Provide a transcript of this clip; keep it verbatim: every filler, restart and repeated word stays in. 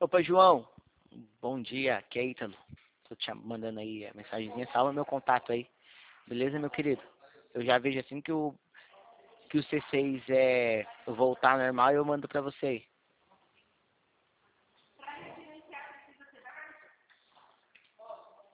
Opa, João. Bom dia, aqui é Ítalo. Tô te mandando aí a mensagenzinha. Salva meu contato aí. Beleza, meu querido? Eu já vejo assim que o, que o C seis é voltar ao normal e eu mando pra você aí.